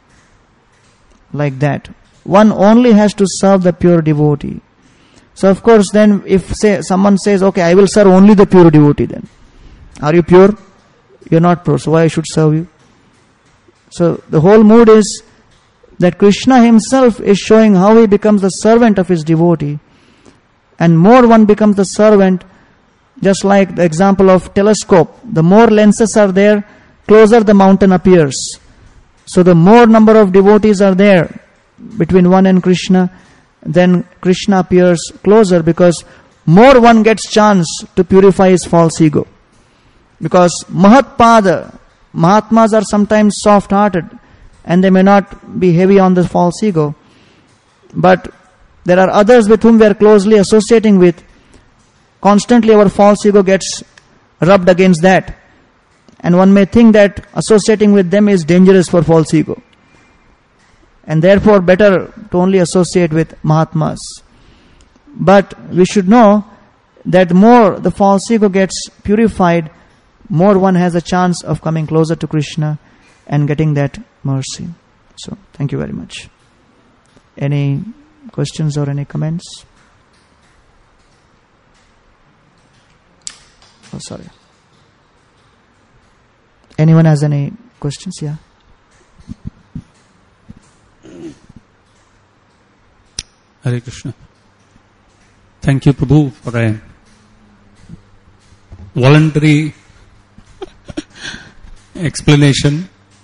S1: Like that. One only has to serve the pure devotee. So of course then if say someone says, okay, I will serve only the pure devotee then. Are you pure? You are not pure, so why I should serve you? So the whole mood is that Krishna himself is showing how he becomes the servant of his devotee. And more one becomes the servant, just like the example of telescope. The more lenses are there, closer the mountain appears. So the more number of devotees are there between one and Krishna, then Krishna appears closer, because more one gets chance to purify his false ego. Because Mahatpada, Mahatmas are sometimes soft-hearted and they may not be heavy on the false ego. But there are others with whom we are closely associating with. Constantly our false ego gets rubbed against that. And one may think that associating with them is dangerous for false ego. and therefore better to only associate with Mahatmas. But we should know that more the false ego gets purified, more one has a chance of coming closer to Krishna and getting that mercy. So, thank you very much. Any questions or any comments? Oh, sorry. Anyone has any questions? Yeah.
S2: Hare Krishna. Thank you, Prabhu, for a voluntary explanation.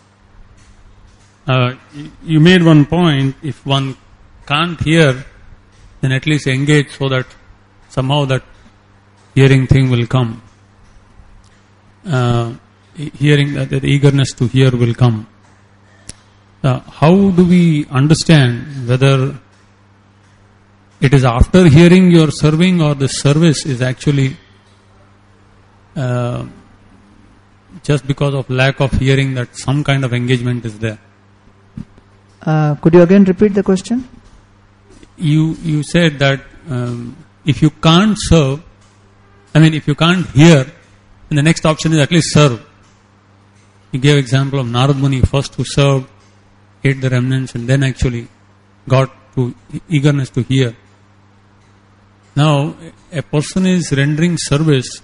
S2: Uh, you made one point, if one can't hear, then at least engage so that somehow that hearing thing will come. Uh, hearing, that the eagerness to hear will come. Uh, how do we understand whether it is after hearing you are serving or the service is actually uh, just because of lack of hearing that some kind of engagement is there?
S1: Uh, could you again repeat the question?
S2: You you said that um, if you can't serve, I mean if you can't hear, then the next option is at least serve. You gave example of Narad Muni, first who served, ate the remnants, and then actually got to eagerness to hear. Now, a person is rendering service.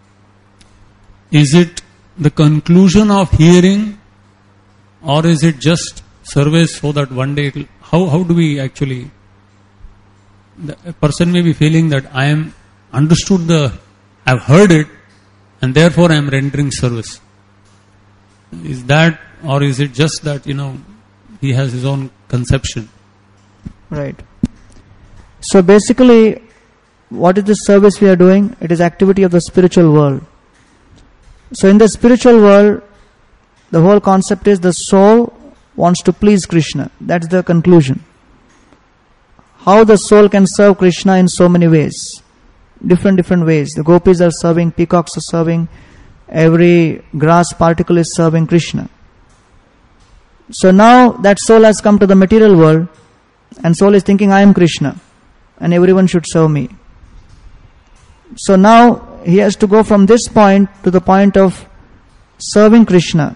S2: Is it the conclusion of hearing, or is it just service so that one day it will, how how do we actually? The, a person may be feeling that I am understood the, I've heard it, and therefore I am rendering service. Is that, or is it just that, you know, he has his own conception?
S1: Right. So basically, what is the service we are doing? It is activity of the spiritual world. So in the spiritual world, the whole concept is the soul wants to please Krishna. That's the conclusion. How the soul can serve Krishna in so many ways. Different, different ways. The gopis are serving, peacocks are serving, every grass particle is serving Krishna. So now that soul has come to the material world, and soul is thinking, I am Krishna, and everyone should serve me. So now he has to go from this point to the point of serving Krishna.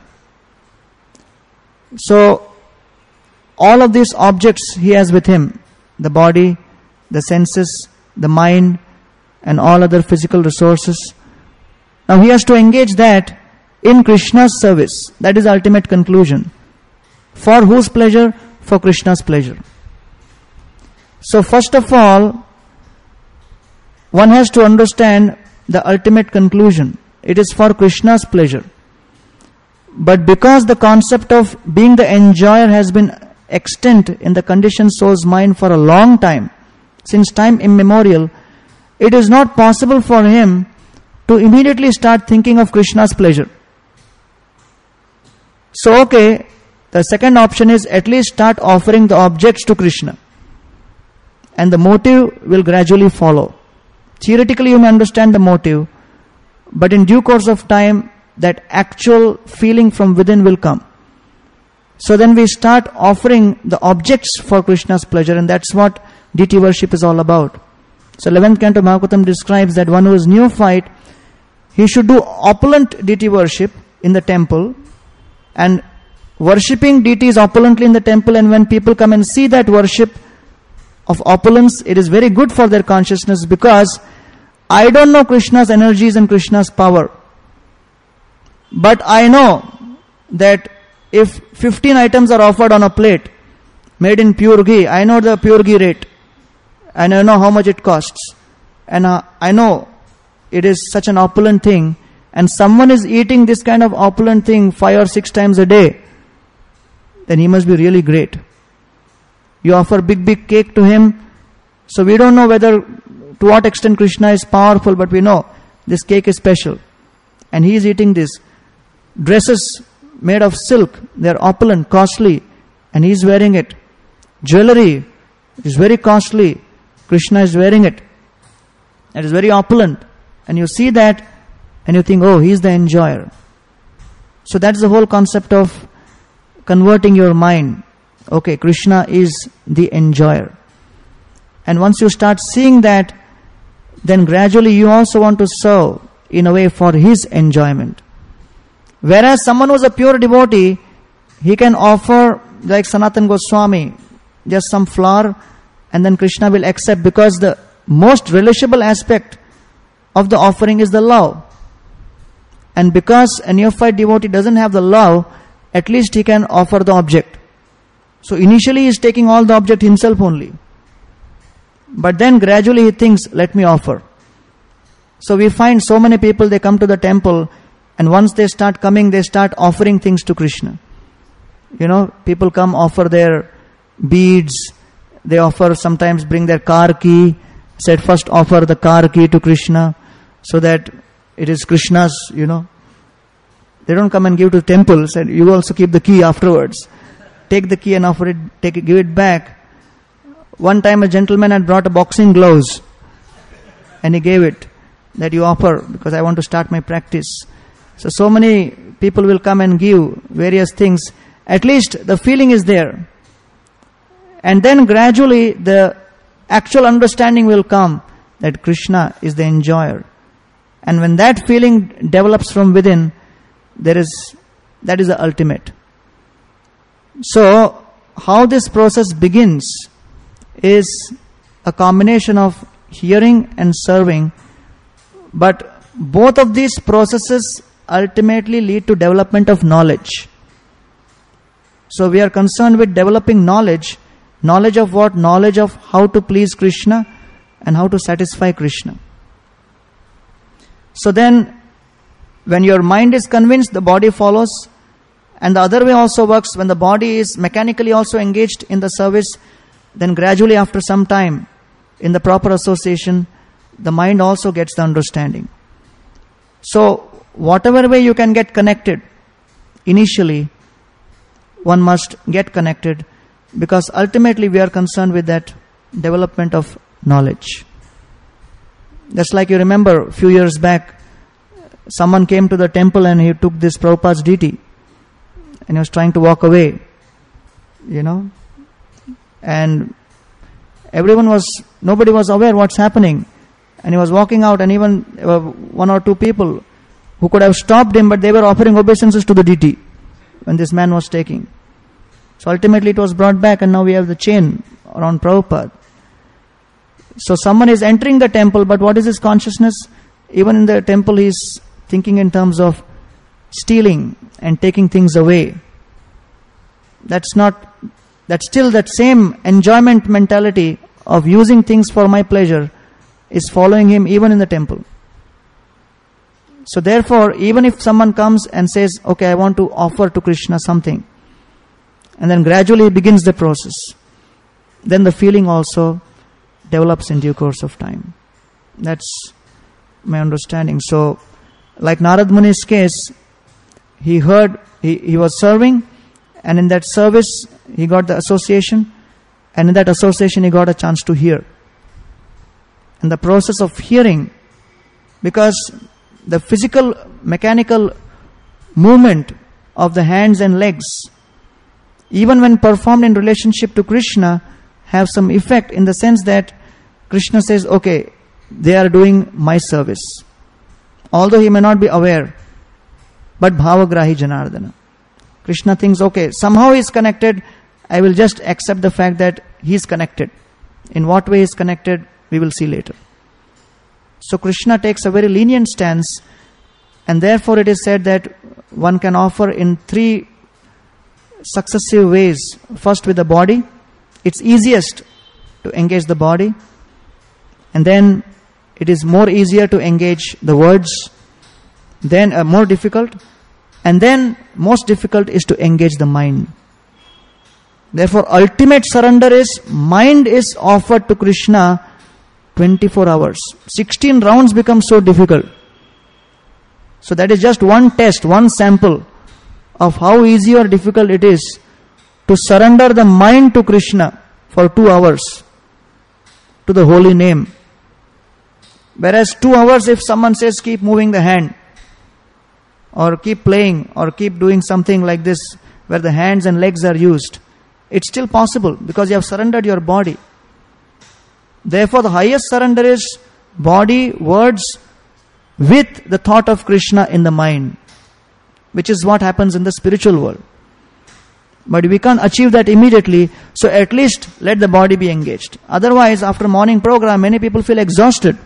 S1: So all of these objects he has with him, the body, the senses, the mind, and all other physical resources. Now he has to engage that in Krishna's service. That is the ultimate conclusion. For whose pleasure? For Krishna's pleasure. So first of all, one has to understand the ultimate conclusion. It is for Krishna's pleasure. But because the concept of being the enjoyer has been extant in the conditioned soul's mind for a long time, since time immemorial, it is not possible for him to immediately start thinking of Krishna's pleasure. So okay, the second option is at least start offering the objects to Krishna, and the motive will gradually follow. Theoretically you may understand the motive, but in due course of time that actual feeling from within will come. So then we start offering the objects for Krishna's pleasure, and that's what deity worship is all about. So eleventh canto Bhagavatam describes that one who is neophyte, he should do opulent deity worship in the temple, and worshipping deities opulently in the temple, and when people come and see that worship of opulence, it is very good for their consciousness, because I don't know Krishna's energies and Krishna's power, but I know that if fifteen items are offered on a plate made in pure ghee, I know the pure ghee rate, and I know how much it costs, and uh, I know it is such an opulent thing, and someone is eating this kind of opulent thing five or six times a day, then he must be really great. You offer big, big cake to him. So we don't know whether, to what extent Krishna is powerful, but we know this cake is special. And he is eating this. Dresses made of silk, they are opulent, costly, and he is wearing it. Jewelry is very costly, Krishna is wearing it. It is very opulent. And you see that, and you think, oh, he is the enjoyer. So that's the whole concept of converting your mind okay, Krishna is the enjoyer. And once you start seeing that, then gradually you also want to serve in a way for his enjoyment. Whereas someone who is a pure devotee, he can offer, like Sanatana Goswami, just some flower, and then Krishna will accept, because the most relishable aspect of the offering is the love. And because a neophyte devotee doesn't have the love, at least he can offer the object. So initially he is taking all the object himself only. But then gradually he thinks, let me offer. So we find so many people, they come to the temple, and once they start coming, they start offering things to Krishna. You know, people come offer their beads, they offer, sometimes bring their car key, said first offer the car key to Krishna, so that it is Krishna's, you know. They don't come and give to temples, and you also keep the key afterwards. Take the key and offer it, take it, give it back. One time a gentleman had brought a boxing gloves, and he gave it, that you offer, because I want to start my practice. So, so many people will come and give various things. At least the feeling is there. And then gradually the actual understanding will come that Krishna is the enjoyer. And when that feeling develops from within, there is, that is the ultimate. So, how this process begins is a combination of hearing and serving, but both of these processes ultimately lead to development of knowledge. So we are concerned with developing knowledge, knowledge of what? Knowledge of how to please Krishna and how to satisfy Krishna. So then, when your mind is convinced, the body follows. And the other way also works, when the body is mechanically also engaged in the service, then gradually after some time, in the proper association, the mind also gets the understanding. So, whatever way you can get connected, initially, one must get connected, because ultimately we are concerned with that development of knowledge. Just like you remember, a few years back, someone came to the temple and he took this Prabhupada's deity, and he was trying to walk away, you know, and everyone was, nobody was aware what's happening, and he was walking out, and even uh, one or two people who could have stopped him, but they were offering obeisances to the deity when this man was taking. So ultimately it was brought back, and now we have the chain around Prabhupada. So someone is entering the temple, but what is his consciousness? Even in the temple he is thinking in terms of stealing and taking things away. That's not, that's still that same enjoyment mentality of using things for my pleasure is following him even in the temple. So therefore, even if someone comes and says, okay, I want to offer to Krishna something, and then gradually begins the process, then the feeling also develops in due course of time. That's my understanding. So, like Narad Muni's case, he heard, he, he was serving, and in that service, he got the association, and in that association, he got a chance to hear. And the process of hearing, because the physical, mechanical movement of the hands and legs, even when performed in relationship to Krishna, have some effect in the sense that Krishna says, okay, they are doing my service. Although he may not be aware, but Bhavagrahi Janardana. Krishna thinks, okay, somehow he is connected, I will just accept the fact that he is connected. In what way he is connected, we will see later. So Krishna takes a very lenient stance, and therefore it is said that one can offer in three successive ways. First with the body, it's easiest to engage the body, and then it is more easier to engage the words, then uh, more difficult, and then most difficult is to engage the mind. Therefore, ultimate surrender is, mind is offered to Krishna twenty-four hours. sixteen rounds become so difficult. So that is just one test, one sample of how easy or difficult it is to surrender the mind to Krishna for two hours to the holy name. Whereas two hours, if someone says keep moving the hand, or keep playing, or keep doing something like this where the hands and legs are used, it's still possible because you have surrendered your body. Therefore, the highest surrender is body, words, with the thought of Krishna in the mind, which is what happens in the spiritual world. But we can't achieve that immediately, so at least let the body be engaged. Otherwise, after morning program, many people feel exhausted.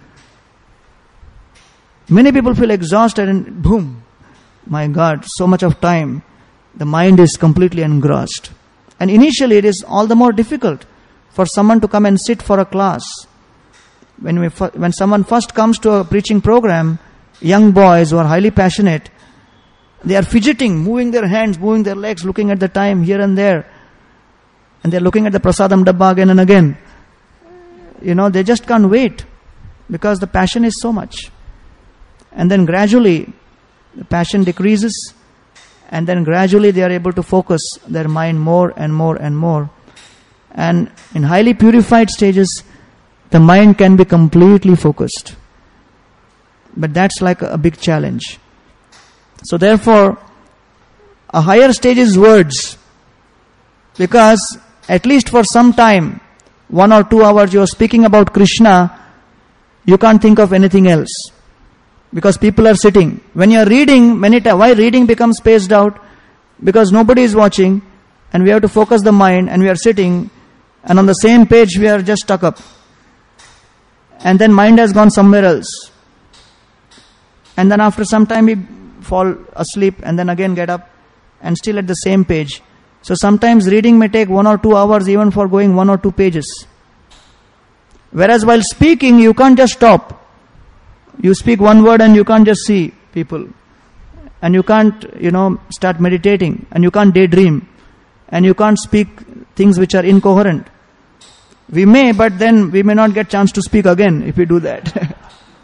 S1: Many people feel exhausted and boom, my God, so much of time. The mind is completely engrossed. And initially it is all the more difficult for someone to come and sit for a class. When we, when someone first comes to a preaching program, young boys who are highly passionate, they are fidgeting, moving their hands, moving their legs, looking at the time here and there. And they are looking at the prasadam dabba again and again. You know, they just can't wait because the passion is so much. And then gradually the passion decreases, and then gradually they are able to focus their mind more and more and more. And in highly purified stages, the mind can be completely focused. But that's like a big challenge. So therefore, a higher stage is words. Because at least for some time, one or two hours you are speaking about Krishna, you can't think of anything else. Because people are sitting. When you are reading, many times, why reading becomes spaced out? Because nobody is watching, and we have to focus the mind, and we are sitting, and on the same page we are just stuck up. And then mind has gone somewhere else. And then after some time we fall asleep, and then again get up, and still at the same page. So sometimes reading may take one or two hours even for going one or two pages. Whereas while speaking, you can't just stop. You speak one word and you can't just see people. And you can't, you know, start meditating. And you can't daydream. And you can't speak things which are incoherent. We may, but then we may not get chance to speak again if we do that.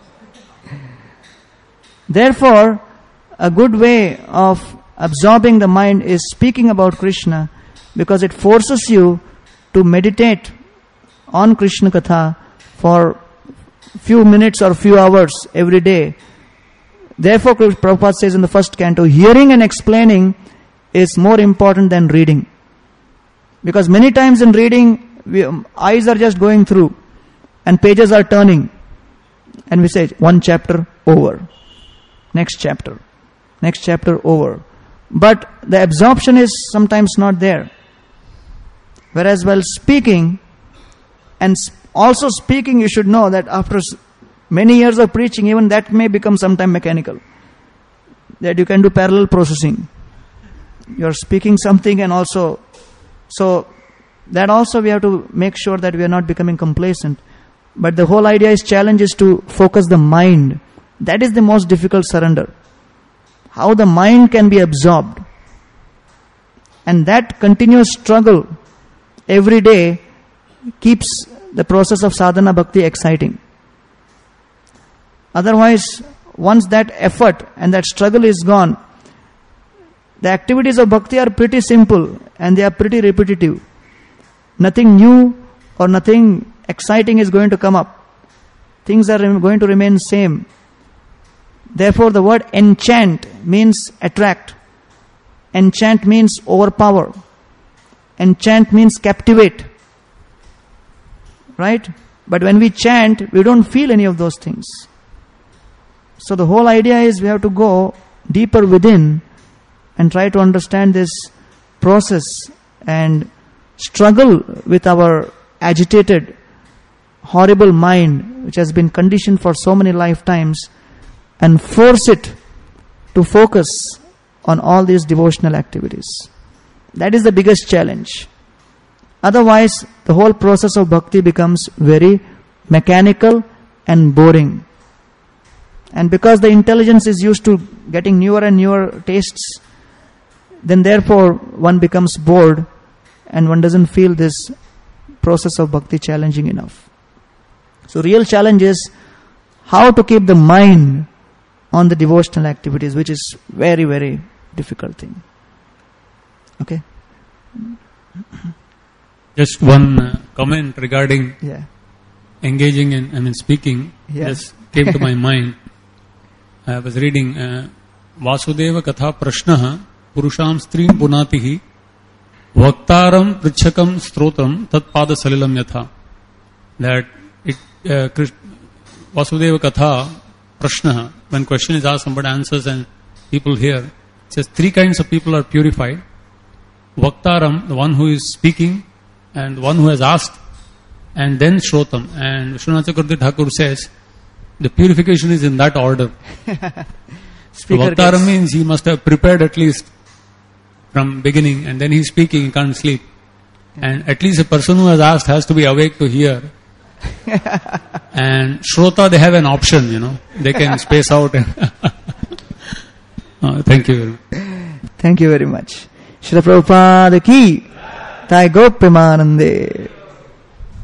S1: Therefore, a good way of absorbing the mind is speaking about Krishna, because it forces you to meditate on Krishna Katha for few minutes or few hours every day. Therefore, Prabhupada says in the first canto, hearing and explaining is more important than reading. Because many times in reading, we, um, eyes are just going through and pages are turning. And we say, one chapter over. Next chapter. Next chapter over. But the absorption is sometimes not there. Whereas while speaking, and also speaking, you should know that after many years of preaching, even that may become sometime mechanical. That you can do parallel processing. You are speaking something and also, so that also we have to make sure that we are not becoming complacent. But the whole idea is, challenge is to focus the mind. That is the most difficult surrender. How the mind can be absorbed. And that continuous struggle every day keeps the process of sadhana bhakti exciting. Otherwise, once that effort and that struggle is gone, the activities of bhakti are pretty simple and they are pretty repetitive. Nothing new or nothing exciting is going to come up. Things are going to remain same. Therefore, the word enchant means attract. Enchant means overpower. Enchant means captivate. Right? But when we chant, we don't feel any of those things. So the whole idea is we have to go deeper within and try to understand this process and struggle with our agitated, horrible mind, which has been conditioned for so many lifetimes, and force it to focus on all these devotional activities. That is the biggest challenge. Otherwise, the whole process of bhakti becomes very mechanical and boring. And because the intelligence is used to getting newer and newer tastes, then therefore one becomes bored and one doesn't feel this process of bhakti challenging enough. So real challenge is how to keep the mind on the devotional activities, which is very, very difficult thing. Okay?
S2: Just one uh, comment regarding
S1: yeah.
S2: engaging in, I mean, speaking,
S1: yeah.
S2: just came to my mind. I was reading uh, Vasudeva Katha Prashnaha Purusham Strim Punatihi Vaktaram Prichakam Strotam Tat Pada Salilam Yatha. That it, uh, Vasudeva Katha Prashna, when question is asked, somebody answers and people hear. It says three kinds of people are purified. Vaktaram, the one who is speaking, and one who has asked, and then Shrotam. And Vishwanath Chakravarti Thakur says, the purification is in that order. So Vaktaram gets... means he must have prepared at least from beginning, and then he's speaking, he can't sleep. And at least a person who has asked has to be awake to hear. And Shrota, they have an option, you know. They can space out. And oh, thank you very much.
S1: Thank you very much. Srila Prabhupada ki, Thai Gopimanande.